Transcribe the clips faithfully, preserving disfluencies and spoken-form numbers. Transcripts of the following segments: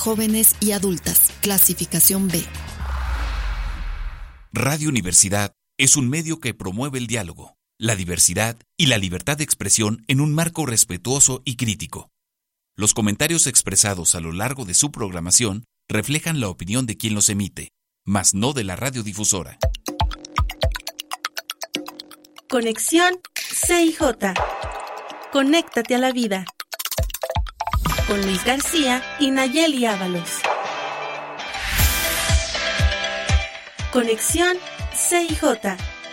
jóvenes y adultas, clasificación B. Radio Universidad es un medio que promueve el diálogo, la diversidad y la libertad de expresión en un marco respetuoso y crítico. Los comentarios expresados a lo largo de su programación reflejan la opinión de quien los emite, mas no de la radiodifusora. Conexión C I J. Conéctate a la vida. Con Luis García y Nayeli Ábalos. Conexión C I J.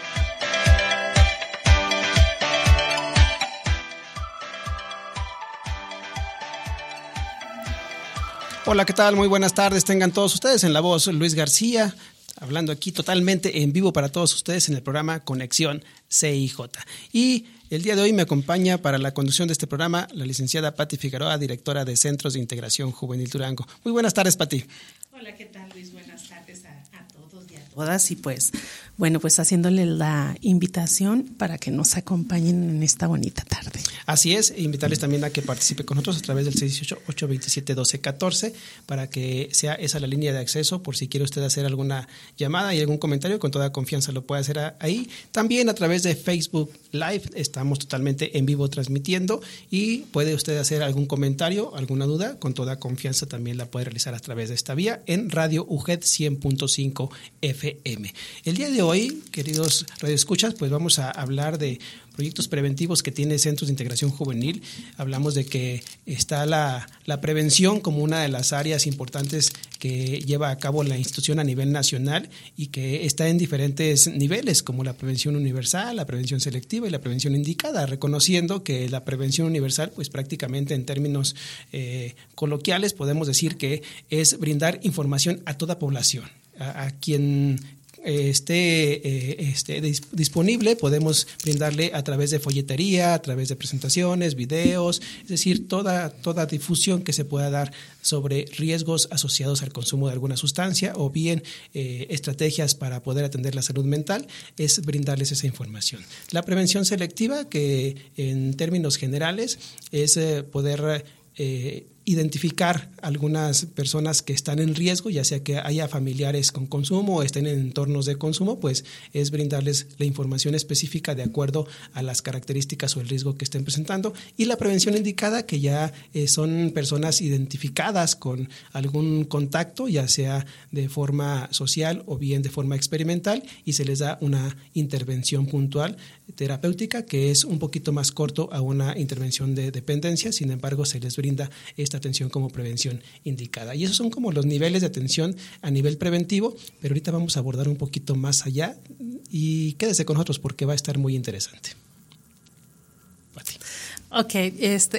Hola, ¿qué tal? Muy buenas tardes. Tengan todos ustedes en la voz Luis García, hablando aquí totalmente en vivo para todos ustedes en el programa Conexión C I J. Y el día de hoy me acompaña para la conducción de este programa la licenciada Pati Figueroa, directora de Centros de Integración Juvenil Durango. Muy buenas tardes, Pati. Hola, ¿qué tal, Luis? Buenas tardes a, a todos y a todas. Y pues, bueno, pues haciéndole la invitación para que nos acompañen en esta bonita tarde. Así es, invitarles también a que participe con nosotros a través del seis dieciocho, ocho veintisiete, doce catorce para que sea esa la línea de acceso por si quiere usted hacer alguna llamada y algún comentario, con toda confianza lo puede hacer ahí. También a través de Facebook Live estamos totalmente en vivo transmitiendo y puede usted hacer algún comentario, alguna duda, con toda confianza también la puede realizar a través de esta vía en Radio U G E D cien punto cinco F M. El día de hoy, queridos radioescuchas, pues vamos a hablar de proyectos preventivos que tiene Centros de Integración Juvenil. Hablamos de que está la, la prevención como una de las áreas importantes que lleva a cabo la institución a nivel nacional y que está en diferentes niveles, como la prevención universal, la prevención selectiva y la prevención indicada, reconociendo que la prevención universal, pues prácticamente en términos eh, coloquiales podemos decir que es brindar información a toda población, a, a quien esté, eh, esté disponible, podemos brindarle a través de folletería, a través de presentaciones, videos, es decir, toda, toda difusión que se pueda dar sobre riesgos asociados al consumo de alguna sustancia o bien eh, estrategias para poder atender la salud mental, es brindarles esa información. La prevención selectiva, que en términos generales es eh, poder eh, identificar algunas personas que están en riesgo, ya sea que haya familiares con consumo o estén en entornos de consumo, pues es brindarles la información específica de acuerdo a las características o el riesgo que estén presentando. Y la prevención indicada, que ya eh, son personas identificadas con algún contacto, ya sea de forma social o bien de forma experimental, y se les da una intervención puntual terapéutica que es un poquito más corto a una intervención de dependencia. Sin embargo, se les brinda esta atención como prevención indicada. Y esos son como los niveles de atención a nivel preventivo, pero ahorita vamos a abordar un poquito más allá y quédese con nosotros porque va a estar muy interesante. Pati. Ok, este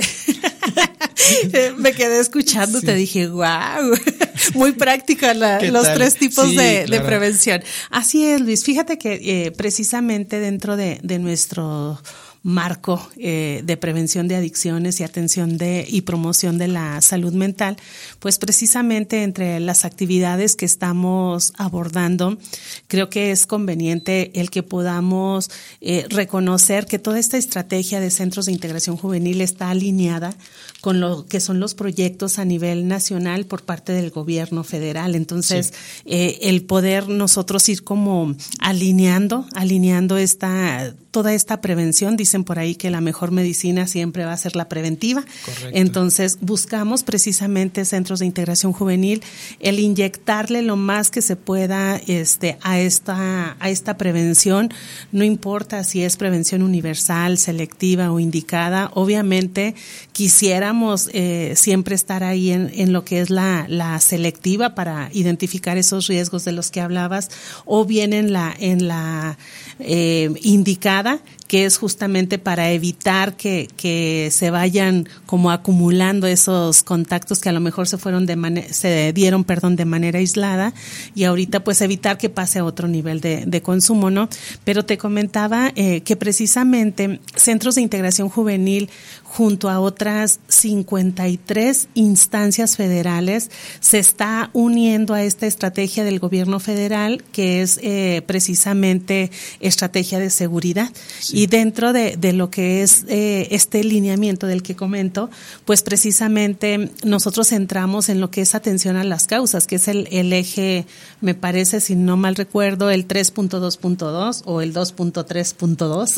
me quedé escuchando, sí. Te dije, wow, muy práctica la, los tal? tres tipos sí, de, claro. de prevención. Así es, Luis, fíjate que eh, precisamente dentro de, de nuestro marco eh, de prevención de adicciones y atención de y promoción de la salud mental, pues precisamente entre las actividades que estamos abordando, creo que es conveniente el que podamos eh, reconocer que toda esta estrategia de Centros de Integración Juvenil está alineada con lo que son los proyectos a nivel nacional por parte del gobierno federal. Entonces, sí. eh, el poder nosotros ir como alineando, alineando esta toda esta prevención, dicen por ahí que la mejor medicina siempre va a ser la preventiva. Correcto. Entonces, buscamos precisamente Centros de Integración Juvenil, el inyectarle lo más que se pueda este a esta a esta prevención, no importa si es prevención universal, selectiva o indicada. Obviamente, quisiéramos eh, siempre estar ahí en, en lo que es la, la selectiva para identificar esos riesgos de los que hablabas, o bien en la en la eh, indicada, que es justamente para evitar que, que se vayan como acumulando esos contactos que a lo mejor se fueron de man- se dieron, perdón, de manera aislada, y ahorita pues evitar que pase a otro nivel de, de consumo, ¿no? Pero te comentaba eh, que precisamente Centros de Integración Juvenil, junto a otras cincuenta y tres instancias federales, se está uniendo a esta estrategia del gobierno federal, que es eh, precisamente estrategia de seguridad. Sí. Y dentro de, de lo que es eh, este lineamiento del que comento, pues precisamente nosotros entramos en lo que es atención a las causas, que es el, el eje, me parece, si no mal recuerdo, el tres punto dos punto dos o el dos punto tres punto dos.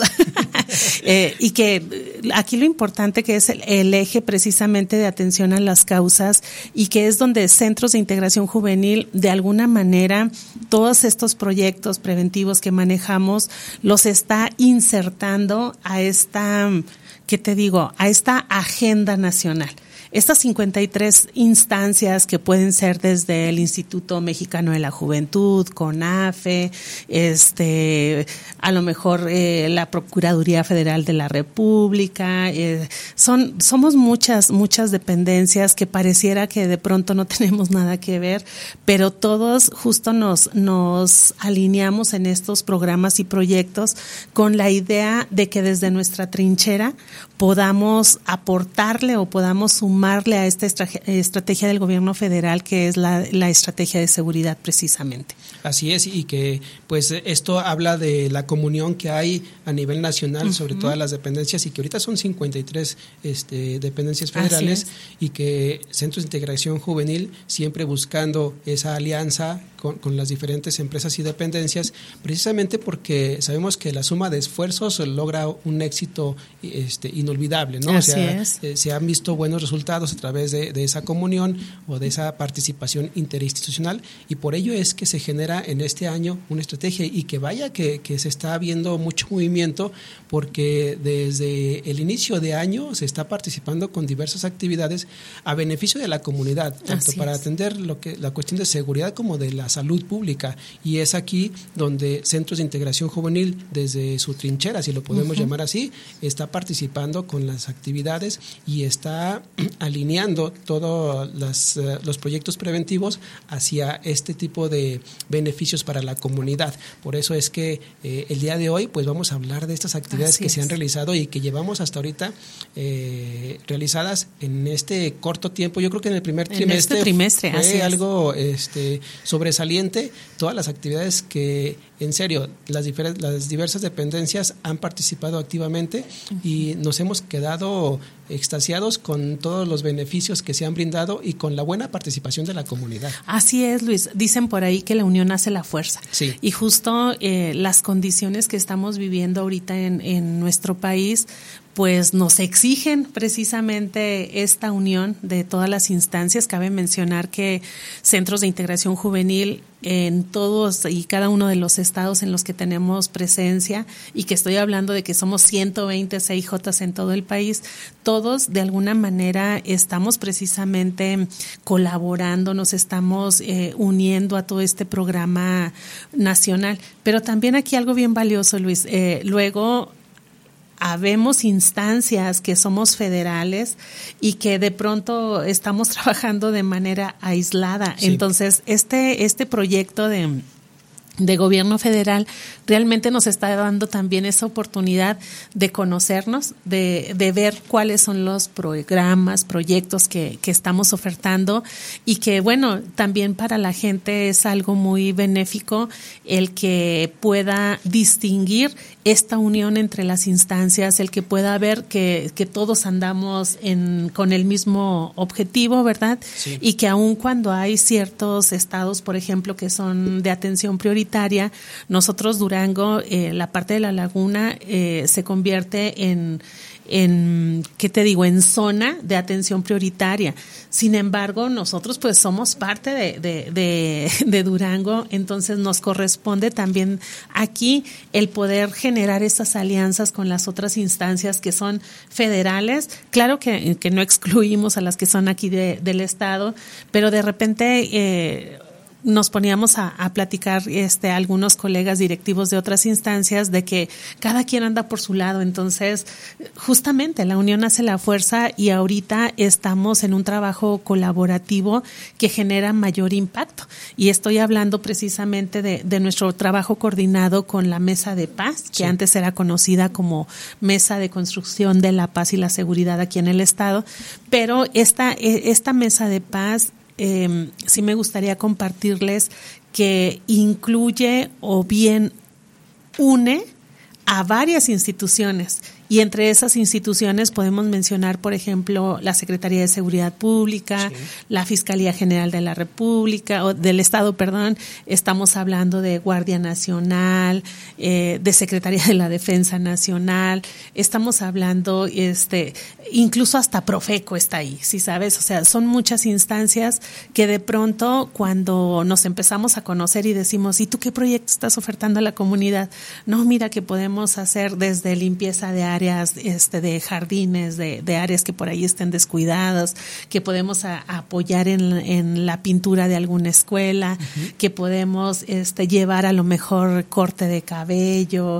eh, y que aquí lo importante que es el, el eje precisamente de atención a las causas, y que es donde Centros de Integración Juvenil, de alguna manera, todos estos proyectos preventivos que manejamos los está insertando a esta, ¿qué te digo?, a esta agenda nacional. Estas cincuenta y tres instancias que pueden ser desde el Instituto Mexicano de la Juventud, CONAFE, este, a lo mejor eh, la Procuraduría Federal de la República, eh, son, somos muchas, muchas dependencias que pareciera que de pronto no tenemos nada que ver, pero todos justo nos, nos alineamos en estos programas y proyectos con la idea de que desde nuestra trinchera podamos aportarle o podamos sumarle a esta estrategia del gobierno federal, que es la, la estrategia de seguridad precisamente. Así es, y que pues esto habla de la comunión que hay a nivel nacional, uh-huh, sobre todas las dependencias, y que ahorita son cincuenta y tres este, dependencias federales, y que Centros de Integración Juvenil siempre buscando esa alianza con, con las diferentes empresas y dependencias, precisamente porque sabemos que la suma de esfuerzos logra un éxito este, inolvidable, ¿no? Así o sea, es. eh, se han visto buenos resultados a través de, de esa comunión o de esa participación interinstitucional, y por ello es que se genera en este año una estrategia, y que vaya que, que se está viendo mucho movimiento, porque desde el inicio de año se está participando con diversas actividades a beneficio de la comunidad, tanto Así para es. atender lo que la cuestión de seguridad como de la salud pública, y es aquí donde Centros de Integración Juvenil, desde su trinchera, si lo podemos uh-huh. llamar así, está participando con las actividades y está alineando todos las, uh, los proyectos preventivos hacia este tipo de beneficios para la comunidad. Por eso es que eh, el día de hoy pues vamos a hablar de estas actividades Así que es. se han realizado y que llevamos hasta ahorita eh, realizadas en este corto tiempo. Yo creo que en el primer en trimestre, este trimestre fue así algo este, sobresaliente, todas las actividades que en serio las, difer- las diversas dependencias han participado activamente, uh-huh. y nos hemos quedado extasiados con todos los beneficios que se han brindado y con la buena participación de la comunidad. Así es, Luis. Dicen por ahí que la unión hace la fuerza. Sí. Y justo eh, las condiciones que estamos viviendo ahorita en, en nuestro país, pues nos exigen precisamente esta unión de todas las instancias. Cabe mencionar que Centros de Integración Juvenil en todos y cada uno de los estados en los que tenemos presencia, y que estoy hablando de que somos ciento veinte C I Jotas en todo el país, todos de alguna manera estamos precisamente colaborando, nos estamos eh, uniendo a todo este programa nacional. Pero también aquí algo bien valioso, Luis, eh, luego habemos instancias que somos federales y que de pronto estamos trabajando de manera aislada. Sí. Entonces, este, este proyecto de, de gobierno federal realmente nos está dando también esa oportunidad de conocernos, de, de ver cuáles son los programas, proyectos que, que estamos ofertando, y que, bueno, también para la gente es algo muy benéfico el que pueda distinguir esta unión entre las instancias, el que pueda ver que, que todos andamos en, con el mismo objetivo, ¿verdad? Sí. Y que aun cuando hay ciertos estados, por ejemplo, que son de atención prioritaria, nosotros Durango, eh, la parte de la laguna eh, se convierte en, en, ¿qué te digo?, en zona de atención prioritaria. Sin embargo, nosotros pues somos parte de, de, de, de Durango, entonces nos corresponde también aquí el poder generar esas alianzas con las otras instancias que son federales. Claro que, que no excluimos a las que son aquí de, del estado, pero de repente eh, nos poníamos a, a platicar este algunos colegas directivos de otras instancias de que cada quien anda por su lado. Entonces, justamente la unión hace la fuerza, y ahorita estamos en un trabajo colaborativo que genera mayor impacto. Y estoy hablando precisamente de, de nuestro trabajo coordinado con la Mesa de Paz, que sí. antes era conocida como Mesa de Construcción de la Paz y la Seguridad aquí en el estado. Pero esta, esta Mesa de Paz, Eh, sí me gustaría compartirles que incluye o bien une a varias instituciones. Y entre esas instituciones podemos mencionar, por ejemplo, la Secretaría de Seguridad Pública, sí. la Fiscalía General de la República, o del Estado, perdón. Estamos hablando de Guardia Nacional, eh, de Secretaría de la Defensa Nacional. Estamos hablando, este, incluso hasta Profeco está ahí, ¿sí sabes? O sea, son muchas instancias que de pronto cuando nos empezamos a conocer y decimos, ¿y tú qué proyecto estás ofertando a la comunidad? No, mira que podemos hacer desde limpieza de áreas, este, de jardines, de, de áreas que por ahí estén descuidadas, que podemos a, a apoyar en, en la pintura de alguna escuela, uh-huh. que podemos este, llevar a lo mejor corte de cabello,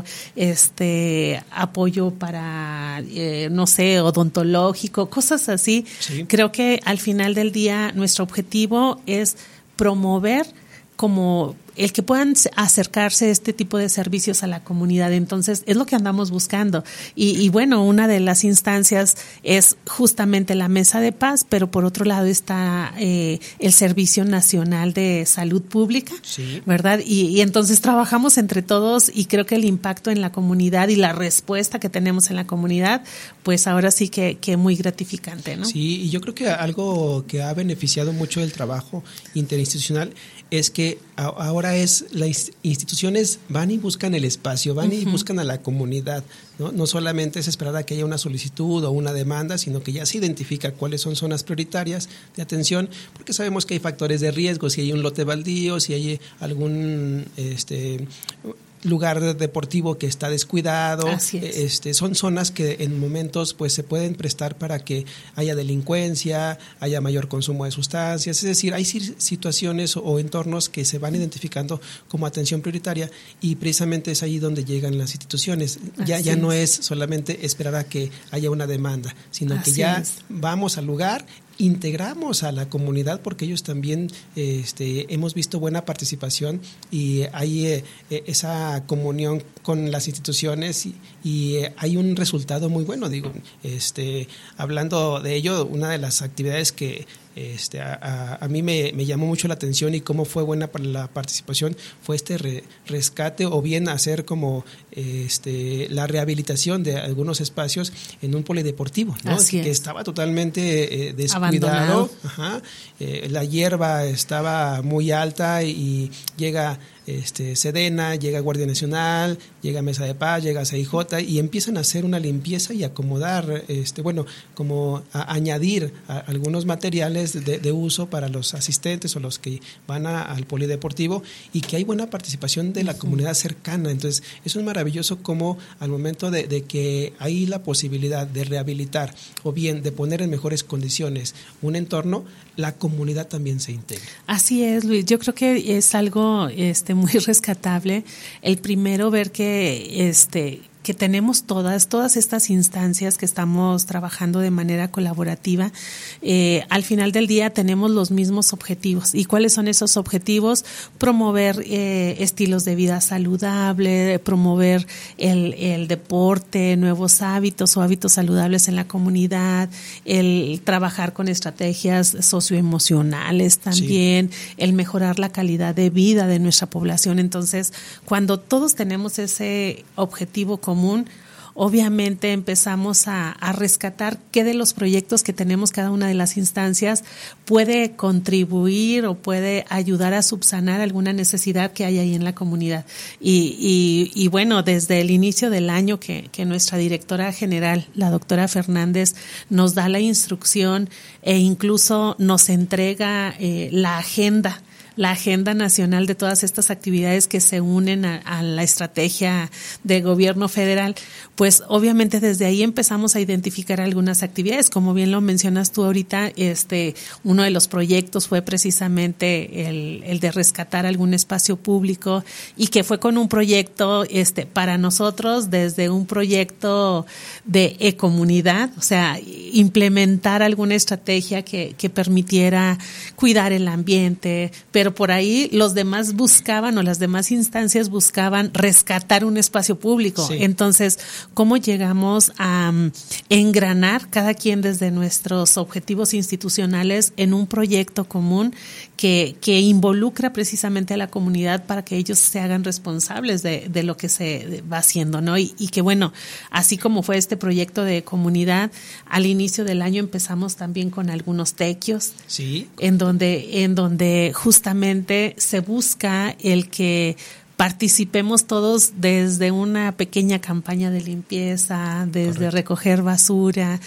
este, apoyo para, eh, no sé, odontológico, cosas así. Sí. Creo que al final del día nuestro objetivo es promover como el que puedan acercarse este tipo de servicios a la comunidad. Entonces, es lo que andamos buscando. Y, y bueno, una de las instancias es justamente la Mesa de Paz, pero por otro lado está eh, el Servicio Nacional de Salud Pública, sí. ¿verdad? Y, y entonces trabajamos entre todos y creo que el impacto en la comunidad y la respuesta que tenemos en la comunidad, pues ahora sí que, que muy gratificante, ¿no? Sí, y yo creo que algo que ha beneficiado mucho el trabajo interinstitucional es que ahora es las instituciones van y buscan el espacio, van uh-huh. y buscan a la comunidad, ¿no? No solamente es esperar a que haya una solicitud o una demanda, sino que ya se identifica cuáles son zonas prioritarias de atención, porque sabemos que hay factores de riesgo, si hay un lote baldío, si hay algún este lugar deportivo que está descuidado. Así es. Este, son zonas que en momentos pues se pueden prestar para que haya delincuencia, haya mayor consumo de sustancias, es decir, hay situaciones o entornos que se van identificando como atención prioritaria y precisamente es ahí donde llegan las instituciones. Ya, ya no es solamente esperar a que haya una demanda, sino Así que ya es. Vamos al lugar, integramos a la comunidad porque ellos también este, hemos visto buena participación y hay eh, esa comunión con las instituciones y, y eh, hay un resultado muy bueno. Digo, este, hablando de ello, una de las actividades que Este, a, a, a mí me, me llamó mucho la atención y cómo fue buena para la participación fue este re, rescate o bien hacer como este, la rehabilitación de algunos espacios en un polideportivo, ¿no? que, que estaba totalmente eh, descuidado, Ajá, eh, la hierba estaba muy alta y, y llega este, Sedena, llega Guardia Nacional, llega Mesa de Paz, llega C I J y empiezan a hacer una limpieza y acomodar, este, bueno, como a añadir a algunos materiales De, de uso para los asistentes o los que van a, al polideportivo y que hay buena participación de la uh-huh. comunidad cercana. Entonces, eso es maravilloso como al momento de, de que hay la posibilidad de rehabilitar o bien de poner en mejores condiciones un entorno, la comunidad también se integra. Así es, Luis. Yo creo que es algo este, muy rescatable. El primero, ver que este que tenemos todas, todas estas instancias que estamos trabajando de manera colaborativa, eh, al final del día tenemos los mismos objetivos. ¿Y cuáles son esos objetivos? Promover eh, estilos de vida saludable, promover el, el deporte, nuevos hábitos o hábitos saludables en la comunidad, el trabajar con estrategias socioemocionales también, sí. el mejorar la calidad de vida de nuestra población. Entonces, cuando todos tenemos ese objetivo común, obviamente empezamos a, a rescatar qué de los proyectos que tenemos cada una de las instancias puede contribuir o puede ayudar a subsanar alguna necesidad que hay ahí en la comunidad. Y, y, y bueno, desde el inicio del año que, que nuestra directora general, la doctora Fernández, nos da la instrucción e incluso nos entrega eh, la agenda la agenda nacional de todas estas actividades que se unen a, a la estrategia de gobierno federal, pues obviamente desde ahí empezamos a identificar algunas actividades. Como bien lo mencionas tú ahorita, este, uno de los proyectos fue precisamente el, el de rescatar algún espacio público y que fue con un proyecto, este, para nosotros desde un proyecto de ecomunidad, o sea, implementar alguna estrategia que, que permitiera cuidar el ambiente, pero pero por ahí los demás buscaban o las demás instancias buscaban rescatar un espacio público. Sí. Entonces, ¿cómo llegamos a um, engranar cada quien desde nuestros objetivos institucionales en un proyecto común que, que involucra precisamente a la comunidad para que ellos se hagan responsables de, de lo que se va haciendo, ¿no? Y, y que bueno, así como fue este proyecto de comunidad, al inicio del año empezamos también con algunos tequios, sí, en donde, en donde justamente se busca el que participemos todos desde una pequeña campaña de limpieza, desde Correcto. recoger basura,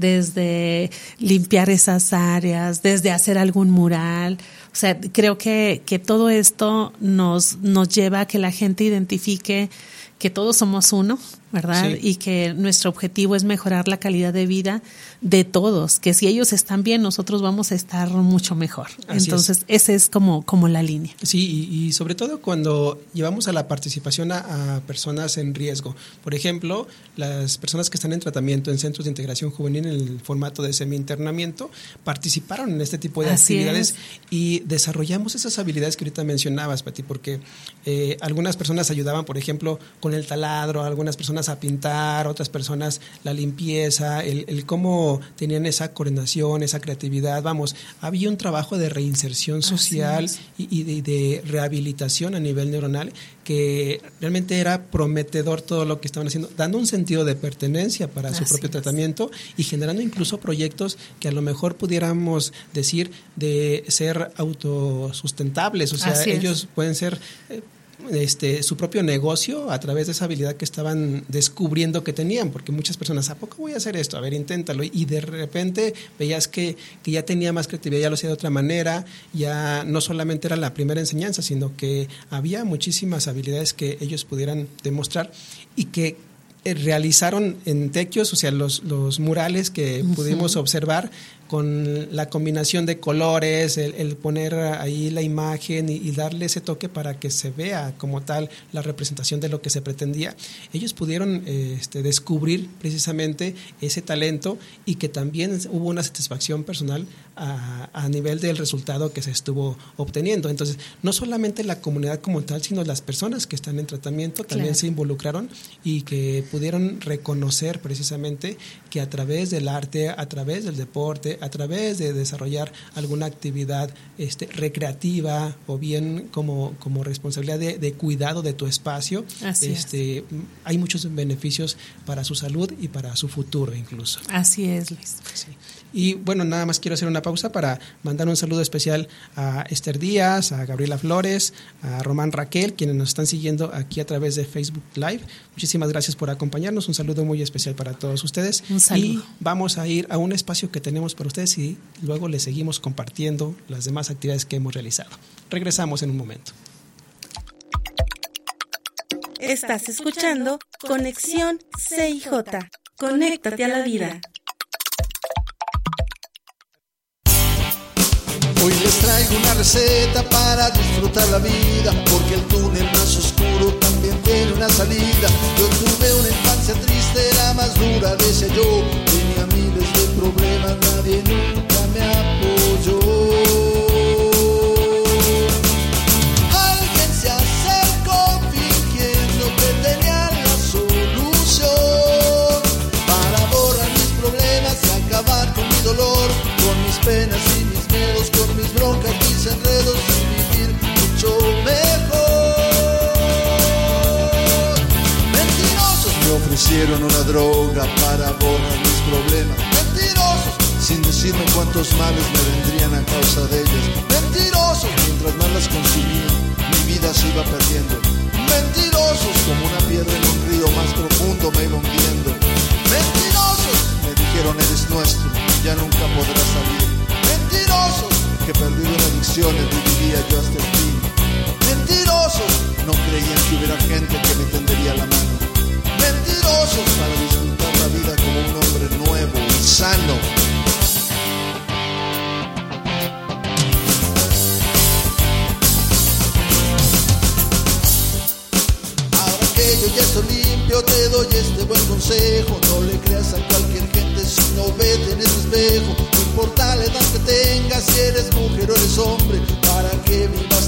desde limpiar esas áreas, desde hacer algún mural. O sea, creo que, que todo esto nos, nos lleva a que la gente identifique que todos somos uno, ¿verdad? Sí. Y que nuestro objetivo es mejorar la calidad de vida de todos, que si ellos están bien, nosotros vamos a estar mucho mejor. Así Entonces, es. esa es como, como la línea. Sí, y, y sobre todo cuando llevamos a la participación a, a personas en riesgo. Por ejemplo, las personas que están en tratamiento en centros de integración juvenil en el formato de semi-internamiento participaron en este tipo de Así actividades es. y desarrollamos esas habilidades que ahorita mencionabas, Pati, porque eh, algunas personas ayudaban, por ejemplo, con el taladro, algunas personas a pintar, otras personas la limpieza, el, el cómo tenían esa coordinación, esa creatividad. Vamos, había un trabajo de reinserción social y, y de, de rehabilitación a nivel neuronal que realmente era prometedor todo lo que estaban haciendo, dando un sentido de pertenencia para Así su propio es. tratamiento y generando incluso proyectos que a lo mejor pudiéramos decir de ser autosustentables, o sea, Así ellos es. pueden ser... Eh, Este, su propio negocio a través de esa habilidad que estaban descubriendo que tenían, porque muchas personas, ¿a poco voy a hacer esto? A ver, inténtalo, y de repente veías que, que ya tenía más creatividad, ya lo hacía de otra manera, ya no solamente era la primera enseñanza, sino que había muchísimas habilidades que ellos pudieran demostrar y que realizaron en tequios, o sea, los, los murales que uh-huh. pudimos observar con la combinación de colores, el, el poner ahí la imagen y, y darle ese toque para que se vea como tal la representación de lo que se pretendía. Ellos pudieron eh, este, descubrir precisamente ese talento y que también hubo una satisfacción personal a, a nivel del resultado que se estuvo obteniendo. Entonces, no solamente la comunidad como tal, sino las personas que están en tratamiento también claro. se involucraron y que pudieron reconocer precisamente que a través del arte, a través del deporte, a través de desarrollar alguna actividad este, recreativa o bien como, como responsabilidad de, de cuidado de tu espacio, este, hay muchos beneficios para su salud y para su futuro incluso. Así es, Luis. Sí. Y bueno, nada más quiero hacer una pausa para mandar un saludo especial a Esther Díaz, a Gabriela Flores, a Román Raquel, quienes nos están siguiendo aquí a través de Facebook Live. Muchísimas gracias por acompañarnos, un saludo muy especial para todos ustedes. Un saludo. Y vamos a ir a un espacio que tenemos para ustedes y luego les seguimos compartiendo las demás actividades que hemos realizado. Regresamos en un momento. Estás escuchando Conexión C I J. Conéctate a la vida. Hoy les traigo una receta para disfrutar la vida, porque el túnel más oscuro también tiene una salida. Yo tuve una infancia triste, la más dura, decía yo. Tenía miles de problemas, nadie nunca me apoyó. Alguien se acercó fingiendo que tenía la solución para borrar mis problemas y acabar con mi dolor, con mis penas y mis miedos, con mis broncas, mis enredos y vivir mucho mejor. Mentirosos me ofrecieron una droga para borrar mis problemas. Mentirosos, sin decirme cuántos males me vendrían a causa de ellos. Mentirosos, mientras más las consumía, mi vida se iba perdiendo. Mentirosos, como una piedra en un río más profundo me iba hundiendo. Mentirosos, me dijeron eres nuestro, ya nunca podrás salir. Mentirosos, que perdido en adicciones viviría yo hasta el fin. Mentirosos, no creían que hubiera gente que me tendería la mano. Mentirosos, para disfrutar la vida como un hombre nuevo y sano. Ahora que yo ya estoy limpio, te doy este buen consejo. No le creas a cualquier gente, sino vete en ese espejo. No importa la edad que tengas, si eres mujer o eres hombre, para que vivas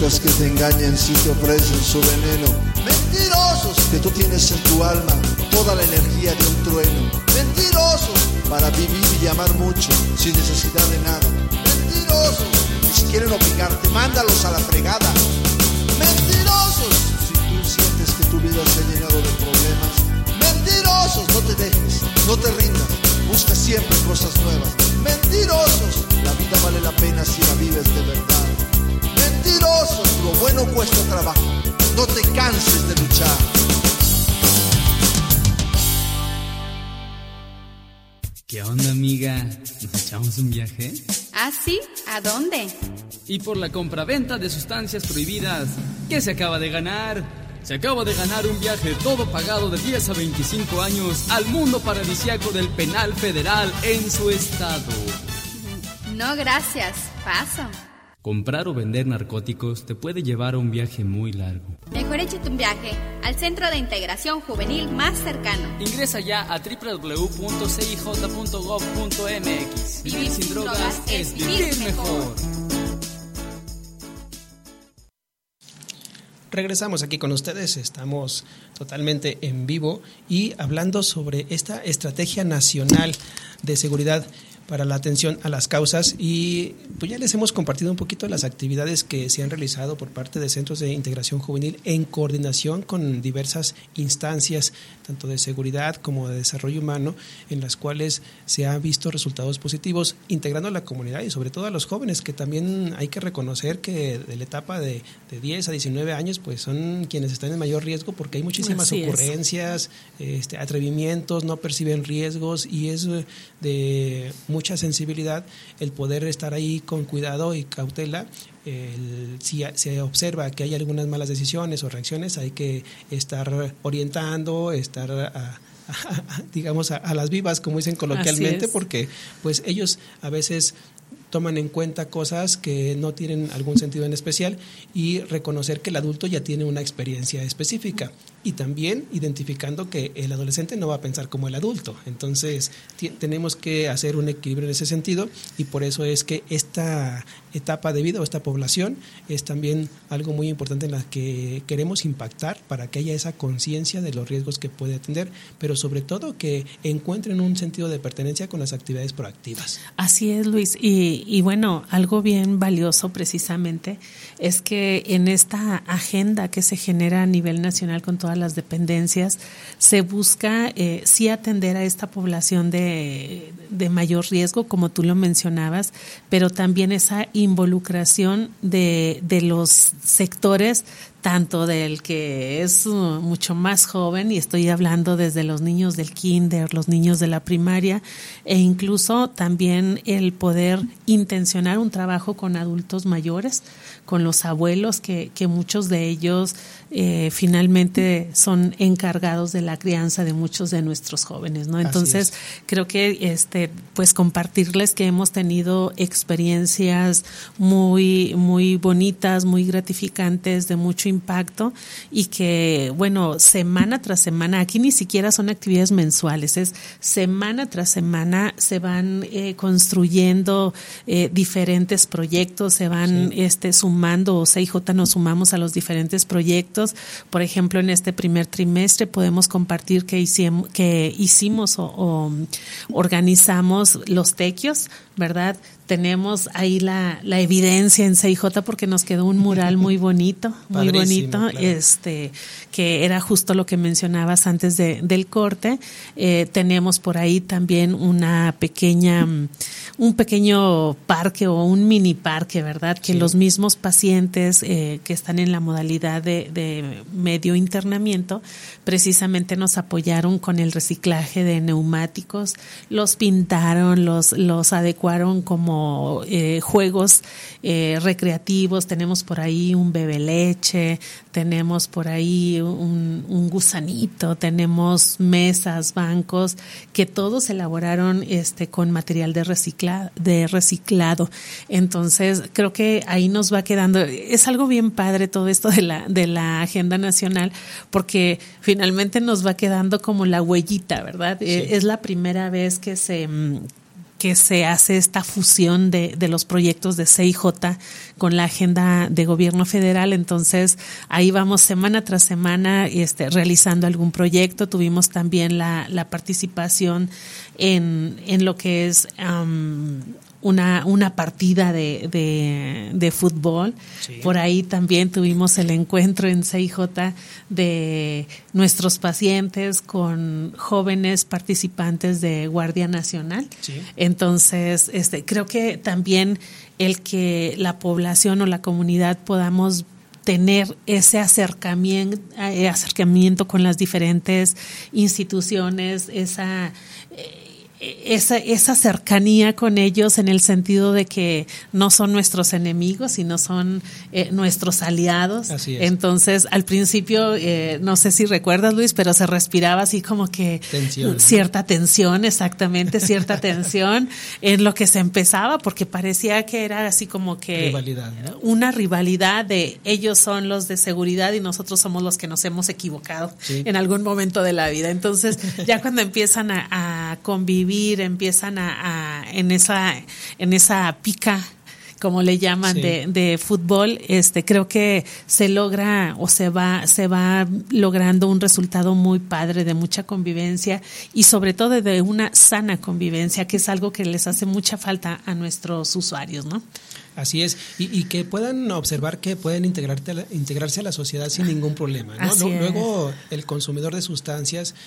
prostitutas que te engañan si te ofrecen su veneno. Mentirosos, que tú tienes en tu alma toda la energía de un trueno. Mentirosos, para vivir y amar mucho sin necesidad de nada. Mentirosos, y si quieren obligarte, mándalos a la fregada. Mentirosos, si tú sientes que tu vida se ha llenado de problemas. Mentirosos, no te dejes, no te rindas, busca siempre cosas nuevas. Mentirosos, la vida vale la pena si la vives de verdad. Mentirosos, lo bueno cuesta trabajo, no te canses de luchar. ¿Qué onda, amiga? ¿Nos echamos un viaje? ¿Ah, sí? ¿A dónde? Y por la compraventa de sustancias prohibidas, ¿qué se acaba de ganar? Se acaba de ganar un viaje todo pagado de diez a veinticinco años al mundo paradisíaco del penal federal en su estado. No, gracias. Paso. Comprar o vender narcóticos te puede llevar a un viaje muy largo. Mejor échate un viaje al Centro de Integración Juvenil más cercano. Ingresa ya a doble u doble u doble u punto c i j punto gov punto m x. Vivir, vivir sin drogas, drogas es vivir mejor. mejor. Regresamos aquí con ustedes, estamos totalmente en vivo y hablando sobre esta estrategia nacional de seguridad para la atención a las causas, y pues ya les hemos compartido un poquito las actividades que se han realizado por parte de centros de integración juvenil en coordinación con diversas instancias, tanto de seguridad como de desarrollo humano, en las cuales se han visto resultados positivos integrando a la comunidad y sobre todo a los jóvenes, que también hay que reconocer que de la etapa de, de diez a diecinueve años pues son quienes están en mayor riesgo, porque hay muchísimas Así ocurrencias, este, atrevimientos, no perciben riesgos, y es de mucha sensibilidad el poder estar ahí con cuidado y cautela. El, si se observa que hay algunas malas decisiones o reacciones, hay que estar orientando, estar a, a, a, digamos a, a las vivas, como dicen coloquialmente, porque pues ellos a veces toman en cuenta cosas que no tienen algún sentido en especial, y reconocer que el adulto ya tiene una experiencia específica, y también identificando que el adolescente no va a pensar como el adulto. Entonces t- tenemos que hacer un equilibrio en ese sentido, y por eso es que esta etapa de vida o esta población es también algo muy importante en la que queremos impactar para que haya esa conciencia de los riesgos que puede atender, pero sobre todo que encuentren un sentido de pertenencia con las actividades proactivas. Así es, Luis, y, y bueno, algo bien valioso precisamente es que en esta agenda que se genera a nivel nacional con todas las dependencias, se busca eh, sí atender a esta población de, de mayor riesgo, como tú lo mencionabas, pero también esa involucración de, de los sectores, tanto del que es mucho más joven, y estoy hablando desde los niños del kinder, los niños de la primaria, e incluso también el poder intencionar un trabajo con adultos mayores, con los abuelos, que, que muchos de ellos eh, finalmente son encargados de la crianza de muchos de nuestros jóvenes, ¿no? Entonces, creo que este, pues compartirles que hemos tenido experiencias muy, muy bonitas, muy gratificantes, de mucho impacto, y que, bueno, semana tras semana, aquí ni siquiera son actividades mensuales, es semana tras semana se van eh, construyendo eh, diferentes proyectos, se van sí. este sumando, o C I J nos sumamos a los diferentes proyectos. Por ejemplo, en este primer trimestre podemos compartir que hicimos, que hicimos o, o organizamos los tequios, ¿verdad? Tenemos ahí la, la evidencia en C I J porque nos quedó un mural muy bonito, muy bonito, claro. este que era justo lo que mencionabas antes de, del corte. Eh, tenemos por ahí también una pequeña, un pequeño parque o un mini parque, ¿verdad? Que sí. Los mismos pacientes eh, que están en la modalidad de, de medio internamiento precisamente nos apoyaron con el reciclaje de neumáticos, los pintaron, los, los adecuaron como eh, juegos eh, recreativos. Tenemos por ahí un bebe leche, tenemos por ahí un, un gusanito, tenemos mesas, bancos, que todos elaboraron este con material de recicla, de reciclado. Entonces, creo que ahí nos va quedando, es algo bien padre todo esto de la, de la agenda nacional, porque finalmente nos va quedando como la huellita, ¿verdad? Sí. Es la primera vez que se que se hace esta fusión de, de los proyectos de C I J con la agenda de gobierno federal. Entonces, ahí vamos semana tras semana este, realizando algún proyecto. Tuvimos también la, la participación en, en lo que es um, una, una partida de, de, de fútbol. Sí. Por ahí también tuvimos el encuentro en C I J de nuestros pacientes con jóvenes participantes de Guardia Nacional. Sí. Entonces, este, creo que también el que la población o la comunidad podamos tener ese acercamiento, eh, acercamiento con las diferentes instituciones, esa eh, Esa, esa cercanía con ellos en el sentido de que no son nuestros enemigos, sino son eh, nuestros aliados. Así es. Entonces, al principio, eh, no sé si recuerdas, Luis, pero se respiraba así como que tensión. Cierta tensión, exactamente, cierta tensión en lo que se empezaba, porque parecía que era así como que rivalidad, ¿no? Una rivalidad de ellos son los de seguridad y nosotros somos los que nos hemos equivocado sí. en algún momento de la vida. Entonces, ya cuando empiezan a, a convivir, empiezan a, a en esa en esa pica, como le llaman, sí. de, de fútbol, este creo que se logra o se va se va logrando un resultado muy padre de mucha convivencia y sobre todo de una sana convivencia, que es algo que les hace mucha falta a nuestros usuarios, ¿no? Así es, y, y que puedan observar que pueden integrarte a la, integrarse a la sociedad sin ningún problema, ¿no? Así Luego es. El consumidor de sustancias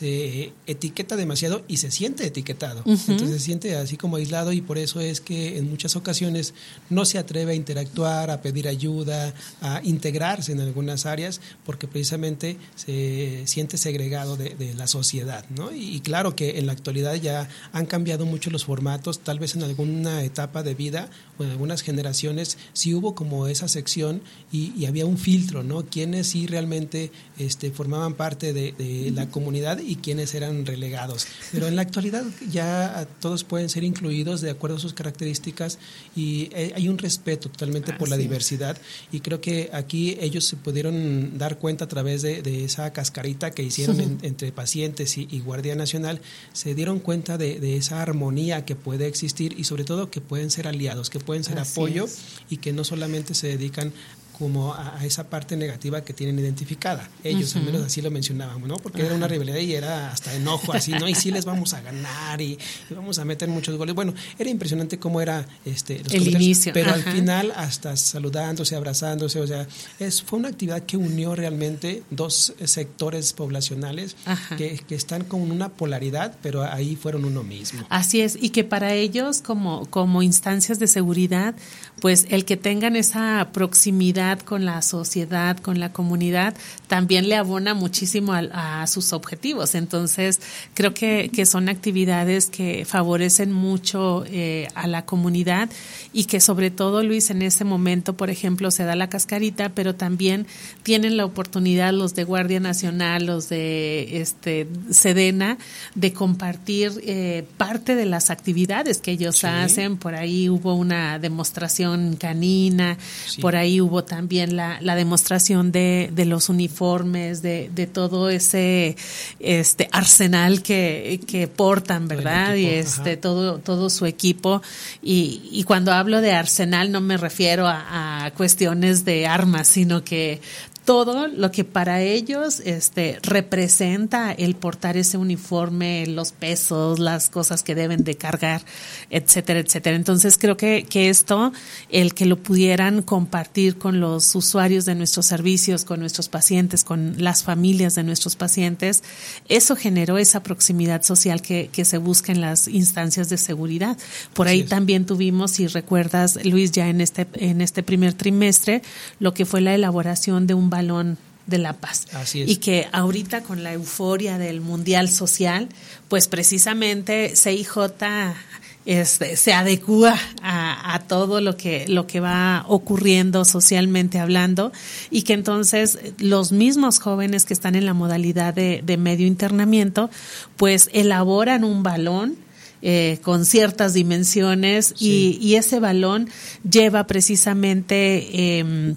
se etiqueta demasiado y se siente etiquetado, uh-huh. entonces se siente así como aislado y por eso es que en muchas ocasiones no se atreve a interactuar, a pedir ayuda, a integrarse en algunas áreas porque precisamente se siente segregado de, de la sociedad, ¿no? Y, y claro que en la actualidad ya han cambiado mucho los formatos, tal vez en alguna etapa de vida o en algunas generaciones sí hubo como esa sección y, y había un filtro, ¿no? Quienes sí realmente este, formaban parte de, de la comunidad y quienes eran relegados. Pero en la actualidad ya todos pueden ser incluidos de acuerdo a sus características y hay un respeto totalmente ah, por la sí. diversidad y creo que aquí ellos se pudieron dar cuenta a través de, de esa cascarita que hicieron en, entre pacientes y, y Guardia Nacional, se dieron cuenta de, de esa armonía que puede existir y sobre todo que pueden ser aliados, que pueden ser Así apoyo es. Y que no solamente se dedican como a, a esa parte negativa que tienen identificada. Ellos, uh-huh. al menos así lo mencionábamos, ¿no? Porque uh-huh. era una rivalidad y era hasta enojo, así, ¿no? Y sí les vamos a ganar y, y vamos a meter muchos goles. Bueno, era impresionante cómo era este los el inicio. Pero Ajá. al final hasta saludándose, abrazándose, o sea, es fue una actividad que unió realmente dos sectores poblacionales que, que están con una polaridad, pero ahí fueron uno mismo. Así es, y que para ellos como, como instancias de seguridad, pues el que tengan esa proximidad con la sociedad, con la comunidad, también le abona muchísimo a, a sus objetivos. Entonces, creo que, que son actividades que favorecen mucho eh, a la comunidad y que sobre todo, Luis, en ese momento, por ejemplo, se da la cascarita, pero también tienen la oportunidad los de Guardia Nacional, los de este Sedena, de compartir eh, parte de las actividades que ellos sí. hacen. Por ahí hubo una demostración canina, sí. por ahí hubo también la, la demostración de, de los uniformes, de, de todo ese este arsenal que, que portan, ¿verdad? Equipo, y este ajá. todo todo su equipo. Y, y cuando hablo de arsenal no me refiero a, a cuestiones de armas, sino que todo lo que para ellos este representa el portar ese uniforme, los pesos, las cosas que deben de cargar, etcétera, etcétera. Entonces creo que, que esto, el que lo pudieran compartir con los usuarios de nuestros servicios, con nuestros pacientes, con las familias de nuestros pacientes, eso generó esa proximidad social que, que se busca en las instancias de seguridad. Por ahí también tuvimos, si recuerdas, Luis, ya en este, en este primer trimestre, lo que fue la elaboración de un balón de la paz. Así es. Y que ahorita con la euforia del Mundial Social, pues precisamente C I J este, se adecúa a, a todo lo que, lo que va ocurriendo socialmente hablando y que entonces los mismos jóvenes que están en la modalidad de, de medio internamiento, pues elaboran un balón Eh, con ciertas dimensiones sí. y, y ese balón lleva precisamente eh,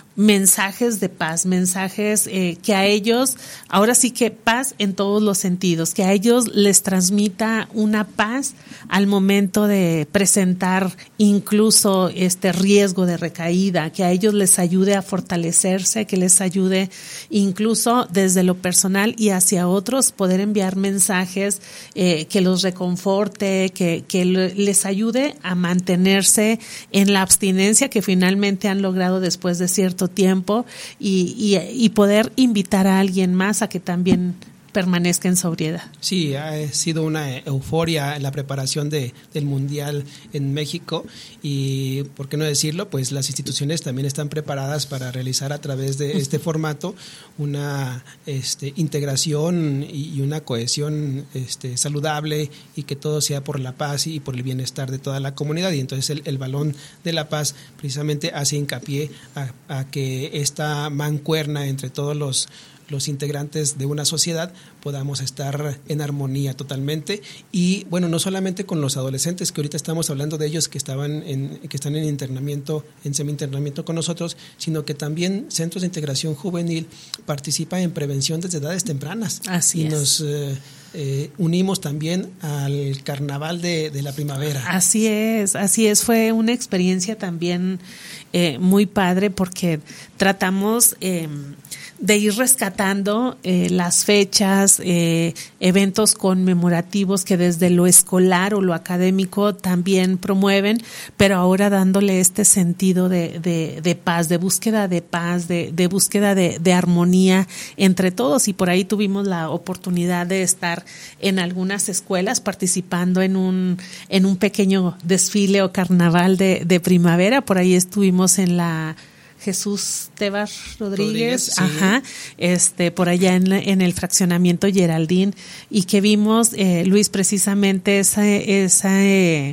mensajes de paz, mensajes eh, que a ellos, ahora sí que paz en todos los sentidos, que a ellos les transmita una paz al momento de presentar incluso este riesgo de recaída, que a ellos les ayude a fortalecerse, que les ayude incluso desde lo personal y hacia otros poder enviar mensajes eh, que los reconforte, que, que les ayude a mantenerse en la abstinencia que finalmente han logrado después de cierto tiempo y, y, y poder invitar a alguien más a que también permanezca en sobriedad. Sí, ha sido una euforia en la preparación de, del Mundial en México y, por qué no decirlo, pues las instituciones también están preparadas para realizar a través de este formato una este, integración y, y una cohesión este, saludable y que todo sea por la paz y por el bienestar de toda la comunidad. Y entonces el, el balón de la paz precisamente hace hincapié a, a que esta mancuerna entre todos los los integrantes de una sociedad podamos estar en armonía totalmente y bueno, no solamente con los adolescentes, que ahorita estamos hablando de ellos que estaban en, que están en internamiento, en semi-internamiento con nosotros, sino que también Centros de Integración Juvenil participa en prevención desde edades tempranas. Así y es. nos eh, eh, unimos también al carnaval de, de la primavera. Así es, así es, fue una experiencia también eh, muy padre porque tratamos eh, de ir rescatando eh, las fechas, eh, eventos conmemorativos que desde lo escolar o lo académico también promueven, pero ahora dándole este sentido de, de, de paz, de búsqueda de paz, de, de búsqueda de, de armonía entre todos. Y por ahí tuvimos la oportunidad de estar en algunas escuelas participando en un, en un pequeño desfile o carnaval de, de primavera. Por ahí estuvimos en la Jesús Tebar Rodríguez, Rodríguez sí. ajá, este, por allá en, en el fraccionamiento Geraldín, y que vimos, eh, Luis, precisamente ese, ese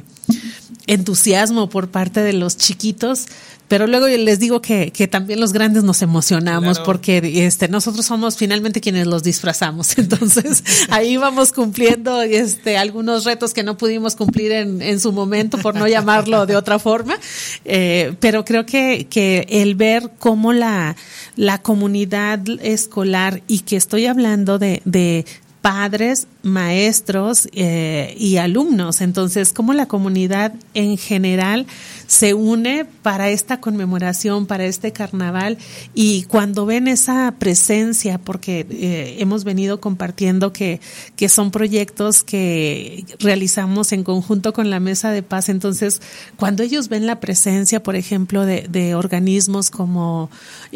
entusiasmo por parte de los chiquitos. Pero luego les digo que, que también los grandes nos emocionamos, claro, porque este nosotros somos finalmente quienes los disfrazamos. Entonces, ahí vamos cumpliendo este algunos retos que no pudimos cumplir en, en su momento, por no llamarlo de otra forma. Eh, pero creo que, que el ver cómo la, la comunidad escolar, y que estoy hablando de, de padres, maestros eh, y alumnos, entonces cómo la comunidad en general se une para esta conmemoración, para este carnaval, y cuando ven esa presencia, porque eh, hemos venido compartiendo que, que son proyectos que realizamos en conjunto con la Mesa de Paz, entonces cuando ellos ven la presencia, por ejemplo, de, de organismos como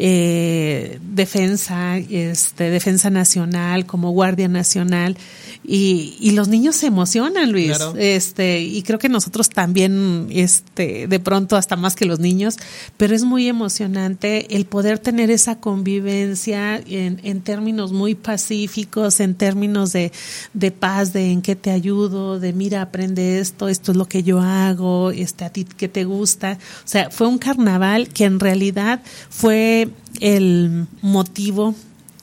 eh, Defensa, este, Defensa Nacional, como Guardia Nacional, y, y los niños se emocionan, Luis, claro. este, y creo que nosotros también, este, de pronto hasta más que los niños, pero es muy emocionante el poder tener esa convivencia en, en términos muy pacíficos, en términos de, de paz, de en qué te ayudo, de mira, aprende esto, esto es lo que yo hago, este, a ti qué te gusta. O sea, fue un carnaval que en realidad fue el motivo,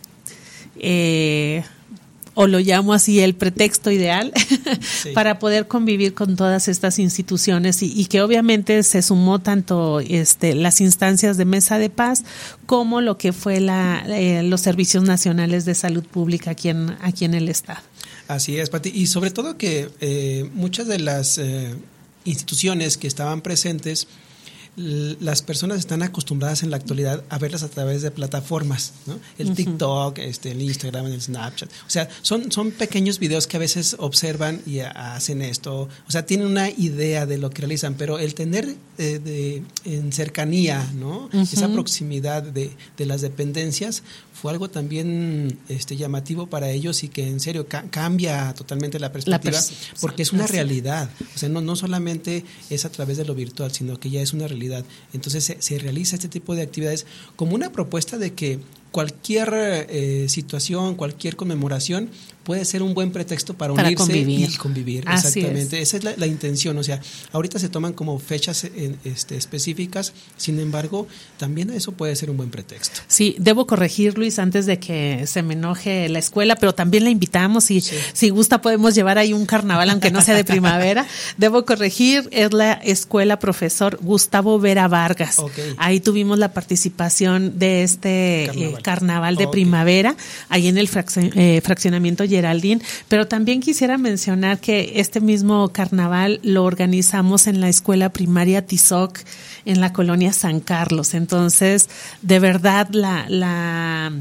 eh, o lo llamo así, el pretexto ideal sí. para poder convivir con todas estas instituciones, y, y que obviamente se sumó tanto este, las instancias de Mesa de Paz como lo que fue la, eh, los servicios nacionales de salud pública aquí en, aquí en el estado. Así es, Pati, y sobre todo que eh, muchas de las eh, instituciones que estaban presentes, las personas están acostumbradas en la actualidad a verlas a través de plataformas, ¿no? El uh-huh. TikTok, este, el Instagram, el Snapchat. O sea, son, son pequeños videos que a veces observan y a, hacen esto. O sea, tienen una idea de lo que realizan, pero el tener eh, de, en cercanía, ¿no? Uh-huh. Esa proximidad de, de las dependencias fue algo también este, llamativo para ellos, y que en serio ca- cambia totalmente la perspectiva, la percepción, porque es una realidad. O sea, no, no solamente es a través de lo virtual, sino que ya es una realidad. Entonces se, se realiza este tipo de actividades como una propuesta de que cualquier eh, situación, cualquier conmemoración puede ser un buen pretexto para, para unirse convivir. y convivir. Así Exactamente, es. esa es la, la intención. O sea, ahorita se toman como fechas en, este, específicas, sin embargo, también eso puede ser un buen pretexto. Sí, debo corregir, Luis, antes de que se me enoje la escuela, pero también la invitamos y sí. si gusta podemos llevar ahí un carnaval, aunque no sea de primavera. Debo corregir, es la Escuela Profesor Gustavo Vera Vargas. Okay. Ahí tuvimos la participación de este carnaval, eh, carnaval de okay. primavera, ahí en el fraccion, eh, fraccionamiento Geraldine, pero también quisiera mencionar que este mismo carnaval lo organizamos en la escuela primaria Tizoc, en la colonia San Carlos. Entonces, de verdad, la, la,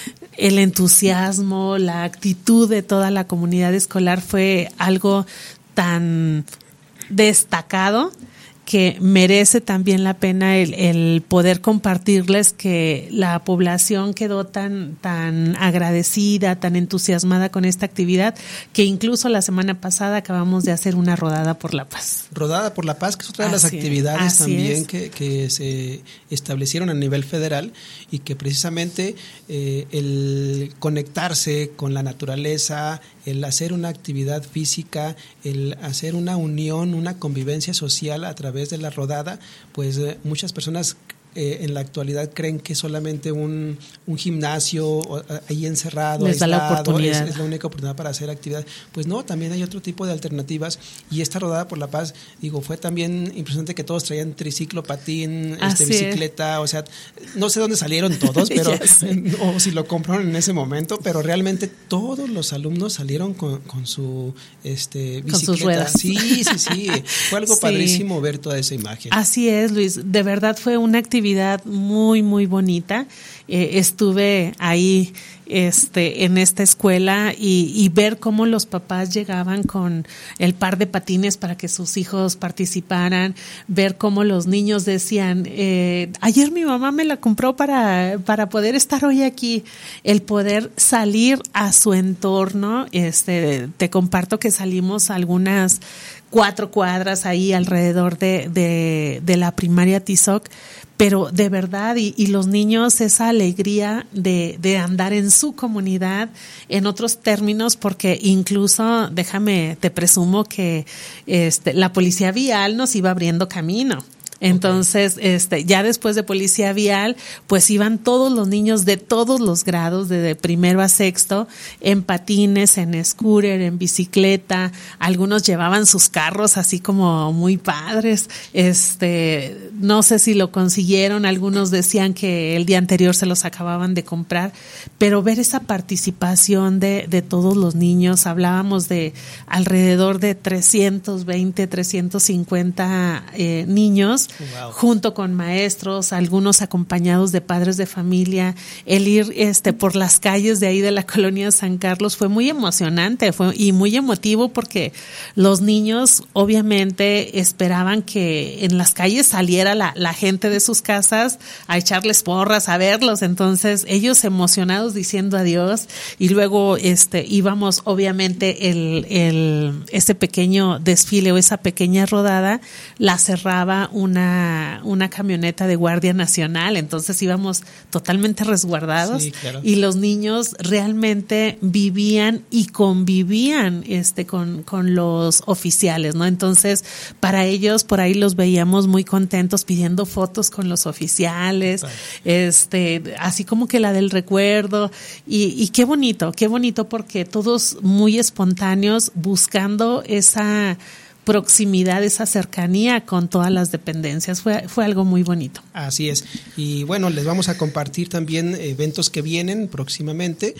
el entusiasmo, la actitud de toda la comunidad escolar fue algo tan destacado que merece también la pena el, el poder compartirles que la población quedó tan, tan agradecida, tan entusiasmada con esta actividad, que incluso la semana pasada acabamos de hacer una rodada por la paz. Rodada por la paz, que es otra de las así actividades es, también que, que se establecieron a nivel federal y que precisamente eh, el conectarse con la naturaleza, el hacer una actividad física, el hacer una unión, una convivencia social a través de la rodada, pues eh, muchas personas eh, en la actualidad creen que solamente un, un gimnasio o, ahí encerrado, les aislado, da la oportunidad. Es, es la única oportunidad para hacer actividad. Pues no, también hay otro tipo de alternativas y esta rodada por la paz, digo, fue también impresionante que todos traían triciclo, patín, este, bicicleta, es. O sea, no sé dónde salieron todos, pero o si lo compraron en ese momento, pero realmente todos los alumnos salieron con, con su este, bicicleta. Con sus ruedas. Sí, sí, sí, fue algo sí. padrísimo ver toda esa imagen. Así es, Luis, de verdad fue una actividad muy, muy bonita. Eh, estuve ahí este, en esta escuela y, y ver cómo los papás llegaban con el par de patines para que sus hijos participaran, ver cómo los niños decían, eh, ayer mi mamá me la compró para, para poder estar hoy aquí, el poder salir a su entorno. Este, te comparto que salimos a algunas cuatro cuadras ahí alrededor de, de, de la primaria Tizoc, pero de verdad, y, y los niños esa alegría de, de andar en su comunidad, en otros términos, porque incluso, déjame, te presumo que este, la policía vial nos iba abriendo camino. Entonces, okay. este, ya después de policía vial, pues iban todos los niños de todos los grados, de primero a sexto, en patines, en scooter, en bicicleta. Algunos llevaban sus carros así como muy padres. Este, no sé si lo consiguieron. Algunos decían que el día anterior se los acababan de comprar. Pero ver esa participación de, de todos los niños, hablábamos de alrededor de trescientos veinte, trescientos cincuenta eh, niños. Wow. Junto con maestros, algunos acompañados de padres de familia, el ir este por las calles de ahí de la colonia San Carlos fue muy emocionante, fue y muy emotivo porque los niños obviamente esperaban que en las calles saliera la, la gente de sus casas a echarles porras, a verlos, entonces ellos emocionados diciendo adiós y luego este íbamos obviamente el, el ese pequeño desfile o esa pequeña rodada la cerraba una Una, una camioneta de Guardia Nacional, entonces íbamos totalmente resguardados sí, claro. y los niños realmente vivían y convivían este con, con los oficiales, ¿no? Entonces, para ellos por ahí los veíamos muy contentos pidiendo fotos con los oficiales, sí. este, así como que la del recuerdo y, y qué bonito, qué bonito porque todos muy espontáneos buscando esa proximidad, esa cercanía con todas las dependencias. Fue, fue algo muy bonito. Así es. Y bueno, les vamos a compartir también eventos que vienen próximamente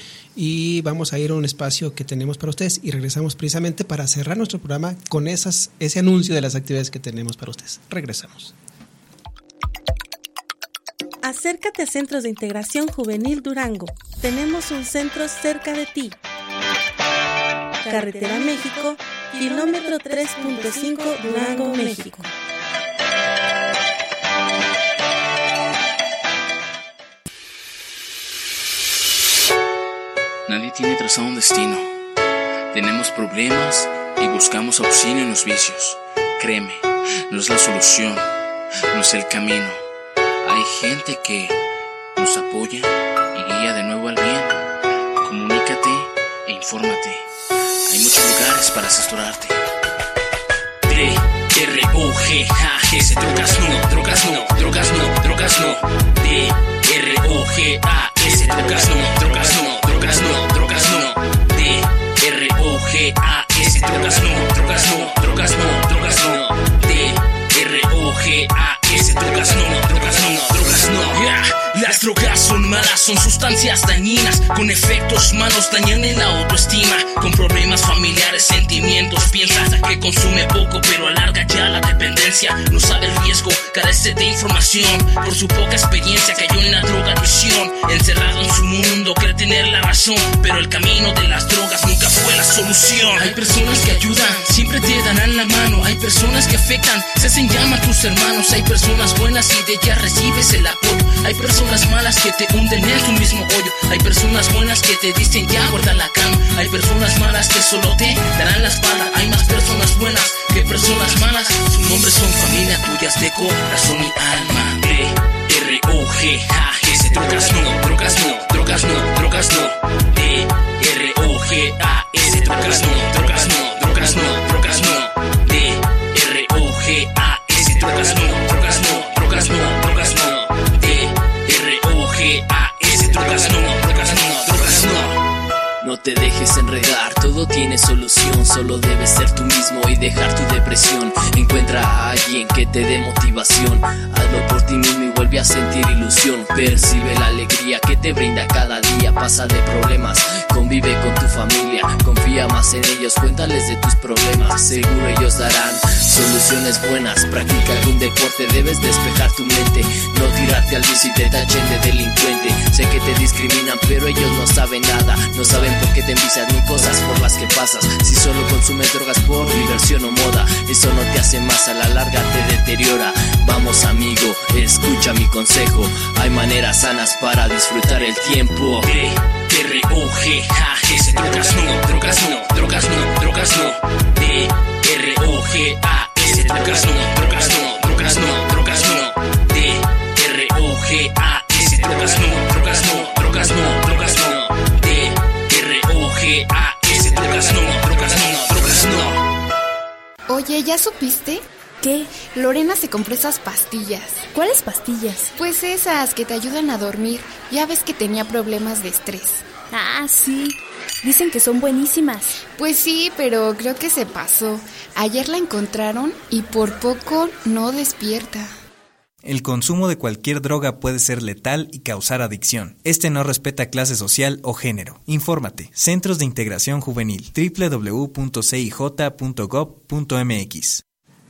y vamos a ir a un espacio que tenemos para ustedes y regresamos precisamente para cerrar nuestro programa con esas, ese anuncio de las actividades que tenemos para ustedes. Regresamos. Acércate a Centros de Integración Juvenil Durango. Tenemos un centro cerca de ti. Carretera México, kilómetro tres punto cinco, Durango, México. Nadie tiene trazado un destino. Tenemos problemas y buscamos auxilio en los vicios. Créeme, no es la solución, no es el camino. Hay gente que nos apoya y guía de nuevo al bien. Comunícate e infórmate. Hay muchos lugares para asesorarte. D R O G A S, drogas no, drogas no, drogas no, drogas no. D R O G A S, drogas no, drogas no, drogas no, drogas no. D R O G A S, drogas no, drogas no, drogas no, drogas no. D R O G A S, drogas no, drogas no, drogas no. Yeah. Las drogas son malas, son sustancias dañinas, con efectos malos dañan en la autoestima, con problemas familiares, sentimientos. Piensa que consume poco, pero alarga ya la dependencia. No sabe el riesgo, carece de información, por su poca experiencia cayó en la droga adicción. Encerrado en su mundo, cree tener la razón, pero el camino de las drogas nunca fue la solución. Hay personas que ayudan, siempre te darán la mano. Hay personas que afectan, se hacen llamar tus hermanos. Hay personas buenas y de ellas recibes el apoyo. Hay personas malas que te hunden en tu mismo hoyo. Hay personas buenas que te dicen ya guarda la cama. Hay personas malas que solo te darán la espalda. Hay más personas buenas que personas malas. Sus nombres son familia tuyas de corazón y alma. D R O G A S, drogas no, drogas no, drogas no, drogas no. D R O G A S, drogas no, drogas no, drogas no, drogas no. D R O G A S, drogas no, drogas no, drogas no, drogas no. A S, drogas no, drogas no, drogas no. No te dejes enredar, todo tiene solución. Solo debes ser tú mismo y dejar tu depresión. Encuentra a alguien que te dé motivación. Hazlo por ti mismo y vuelve a sentir ilusión. Percibe la alegría que te brinda cada día. Pasa de problemas, convive con tu familia. Confía más en ellos, cuéntales de tus problemas. Seguro ellos darán soluciones buenas. Practica algún deporte, debes despejar tu mente. No tirarte al vicio y te tachen de delincuente. Sé que te discriminan, pero ellos no saben nada. No saben por qué te envicias ni cosas por las que pasas. Si solo consumes drogas por diversión o moda, eso no te hace más, a la larga te deteriora. Vamos amigo, escucha mi consejo. Hay maneras sanas para disfrutar el tiempo. D R O G A S, drogas no, drogas no, drogas no, drogas no. D R O G A S, drogas no, drogas no, drogas no, drogas no. D R O G A S, drogas no, drogas no, drogas no, drogas no. D R O G A S, drogas no, drogas no, drogas no. Oye, ¿ya supiste? ¿Qué? Lorena se compró esas pastillas. ¿Cuáles pastillas? Pues esas que te ayudan a dormir. Ya ves que tenía problemas de estrés. Ah, sí. Dicen que son buenísimas. Pues sí, pero creo que se pasó. Ayer la encontraron y por poco no despierta. El consumo de cualquier droga puede ser letal y causar adicción. Este no respeta clase social o género. Infórmate. Centros de Integración Juvenil. doble u doble u doble u punto c i j punto gov punto m x.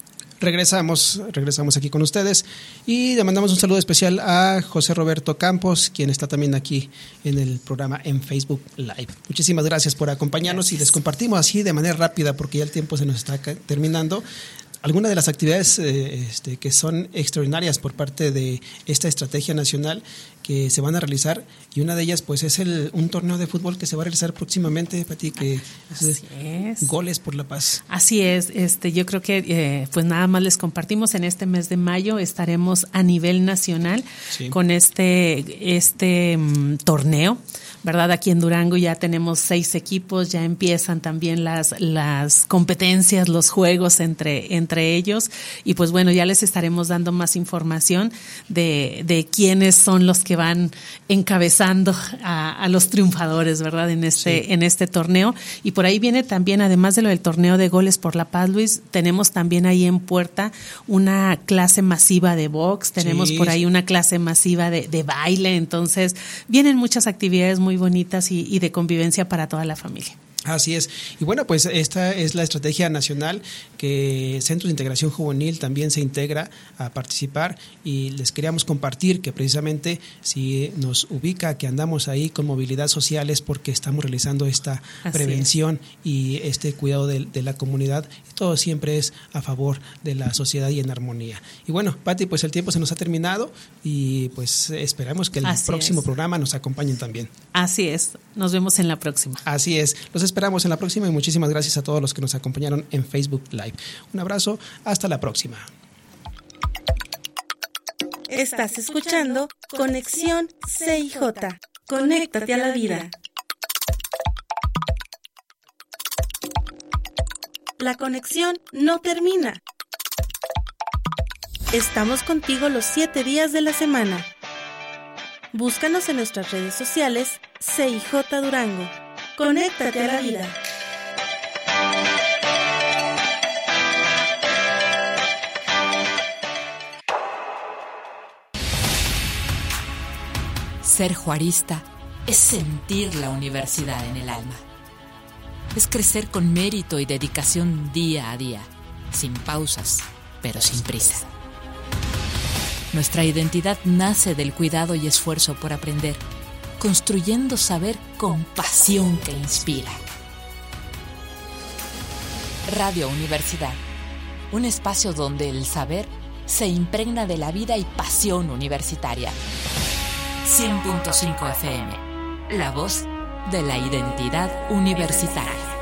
Regresamos, regresamos aquí con ustedes y le mandamos un saludo especial a José Roberto Campos, quien está también aquí en el programa en Facebook Live. Muchísimas gracias por acompañarnos. Gracias. Y les compartimos así de manera rápida porque ya el tiempo se nos está terminando. Algunas de las actividades eh, este, que son extraordinarias por parte de esta estrategia nacional que se van a realizar, y una de ellas pues es el un torneo de fútbol que se va a realizar próximamente, Pati, que Así es, es Goles por la Paz. Así es, este yo creo que eh, pues nada más les compartimos, en este mes de mayo estaremos a nivel nacional sí. con este este um, torneo, ¿verdad? Aquí en Durango ya tenemos seis equipos, ya empiezan también las las competencias, los juegos entre entre ellos, y pues bueno, ya les estaremos dando más información de de quiénes son los que van encabezando a, a los triunfadores, ¿verdad? En este sí. en este torneo. Y por ahí viene también, además de lo del torneo de Goles por la Paz, Luis, tenemos también ahí en puerta una clase masiva de box, tenemos sí. por ahí una clase masiva de, de baile, entonces vienen muchas actividades muy bonitas y, y de convivencia para toda la familia. Así es. Y bueno, pues esta es la estrategia nacional que Centros de Integración Juvenil también se integra a participar, y les queríamos compartir que precisamente si nos ubica que andamos ahí con movilidad social es porque estamos realizando esta Así prevención es. y este cuidado de, de la comunidad. Todo siempre es a favor de la sociedad y en armonía. Y bueno, Pati, pues el tiempo se nos ha terminado y pues esperamos que el Así próximo es. programa nos acompañen también. Así es. Nos vemos en la próxima. Así es. Los esperamos en la próxima y muchísimas gracias a todos los que nos acompañaron en Facebook Live. Un abrazo, hasta la próxima. Estás escuchando Conexión C I J. Conéctate a la vida. la conexión no termina. Estamos contigo los siete días de la semana. Búscanos en nuestras redes sociales C I J Durango. Conéctate a la vida. Ser juarista es sentir la universidad en el alma. Es crecer con mérito y dedicación día a día, sin pausas, pero sin prisa. Nuestra identidad nace del cuidado y esfuerzo por aprender, construyendo saber con pasión que inspira. Radio Universidad, un espacio donde el saber se impregna de la vida y pasión universitaria. cien punto cinco F M, la voz de la identidad universitaria.